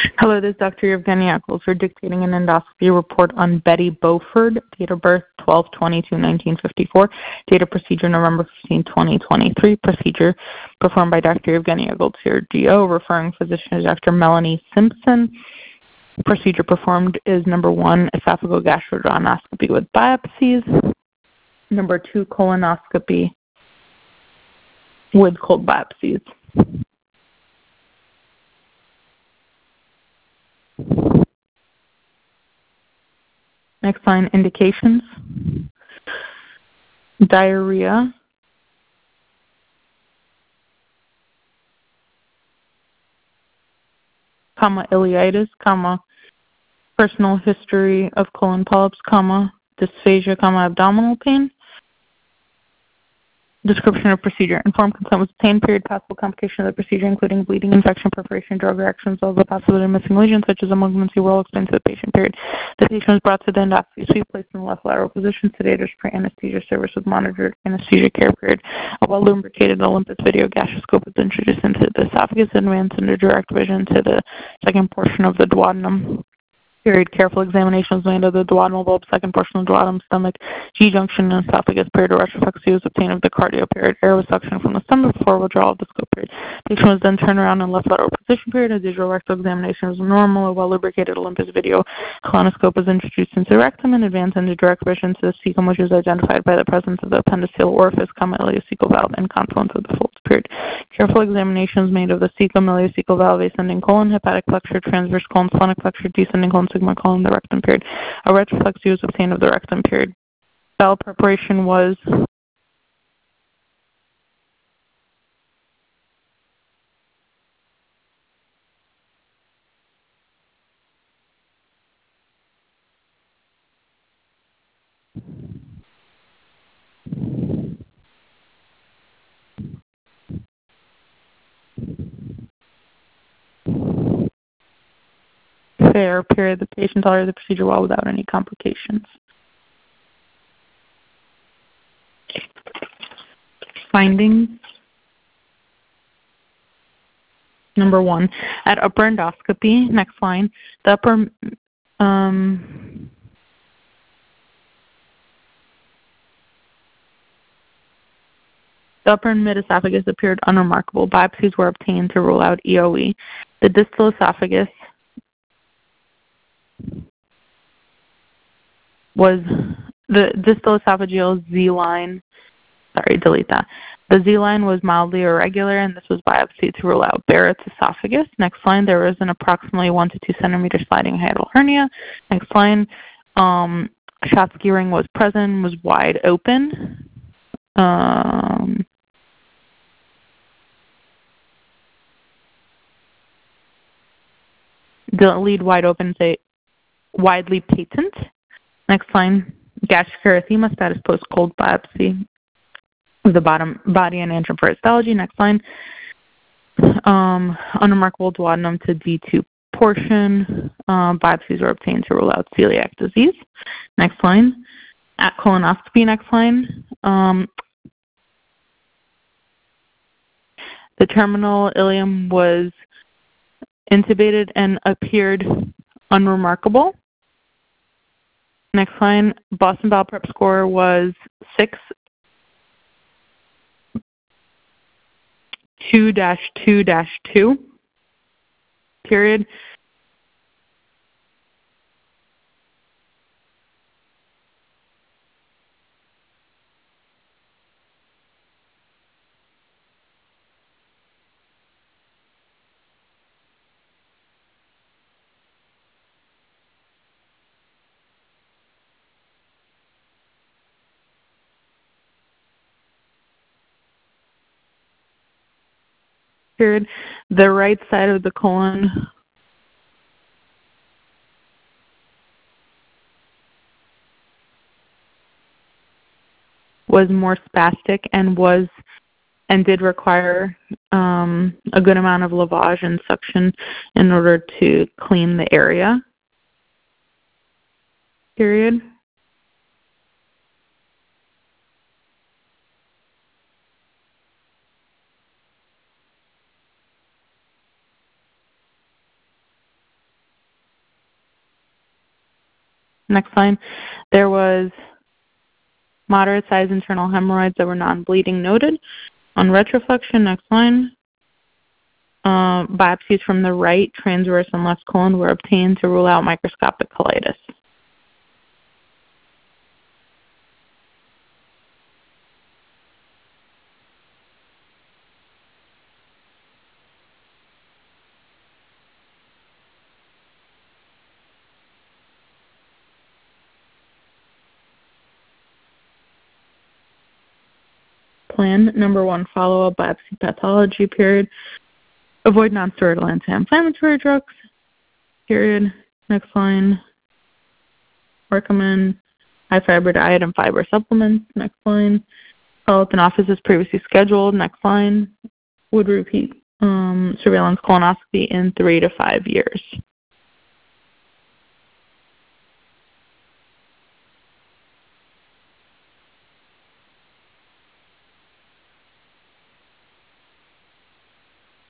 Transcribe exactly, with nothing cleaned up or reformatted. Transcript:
Hello, this is Doctor Evgeny Eccles. We're dictating an endoscopy report on Betty Beauford, date of birth twelve twenty-two nineteen fifty-four, date of procedure November fifteenth twenty twenty-three, procedure performed by Doctor Evgeny Eccles, here G O, referring physician is Doctor Melanie Simpson. Procedure performed is number one, esophagogastroduodenoscopy with biopsies, number two, colonoscopy with cold biopsies. Next line, indications: diarrhea, comma, ileitis, comma, personal history of colon polyps, comma, dysphagia, comma, abdominal pain. Description of procedure: informed consent was obtained. Period. Possible complication of the procedure, including bleeding, infection, perforation, drug reactions, all the possibility of missing lesions, such as a malignancy, were all explained to the patient. Period. The patient was brought to the endoscopy suite, placed in the left lateral position, sedated pre-anesthesia service with monitored anesthesia care. Period. A well-lubricated Olympus video gastroscope was introduced into the esophagus, advanced into direct vision to the second portion of the duodenum. Period. Careful examination was made of the duodenal bulb, second portion of the duodenum, stomach, G-junction, and esophagus. Period. A retroflexy was obtained of the cardio. Period. Air was suctioned from the stomach before withdrawal of the scope. Period. Patient was then turned around in left lateral position. Period. A digital rectal examination was normal. A well-lubricated Olympus video colonoscope was introduced into the rectum and advanced into direct vision to the cecum, which is identified by the presence of the appendiceal orifice, comma, ileocecal valve, and confluence of the folds. Period. Careful examination was made of the cecum, ileocecal valve, ascending colon, hepatic flexure, transverse colon, splenic flexure, descending colon, sigma colon, the rectum. Period. A retroflexy was obtained of the rectum. Period. Bowel preparation was fair. Period. The patient tolerated the procedure well without any complications. Findings. Number one, at upper endoscopy, next line, the upper um, the upper and mid-esophagus appeared unremarkable. Biopsies were obtained to rule out E O E. The distal esophagus was the distal esophageal Z-line. Sorry, delete that. The Z-line was mildly irregular, and this was biopsied to rule out Barrett's esophagus. Next line, there was an approximately one to two centimeter sliding hiatal hernia. Next line, um, Schatzky ring was present, was wide open. Um, the lead wide open, say widely patent. Next line, gastric erythema status post cold biopsy of the bottom body and antrum for histology. Next line, um, unremarkable duodenum to D two portion. Uh, biopsies were obtained to rule out celiac disease. Next line, at colonoscopy. Next line, um, the terminal ileum was intubated and appeared unremarkable. Next line, Boston Bowel Prep score was six. two dash two dash two, period. Period. The right side of the colon was more spastic and was and did require um, a good amount of lavage and suction in order to clean the area. Period. Next line. There was moderate size internal hemorrhoids that were non-bleeding noted. On retroflexion, next line. Uh, biopsies from the right transverse and left colon were obtained to rule out microscopic colitis. Plan number one, follow-up biopsy pathology period. Avoid nonsteroidal anti-inflammatory drugs. Period. Next line. Recommend high-fiber diet and fiber supplements. Next line. Follow up in office as previously scheduled. Next line. Would repeat um, surveillance colonoscopy in three to five years.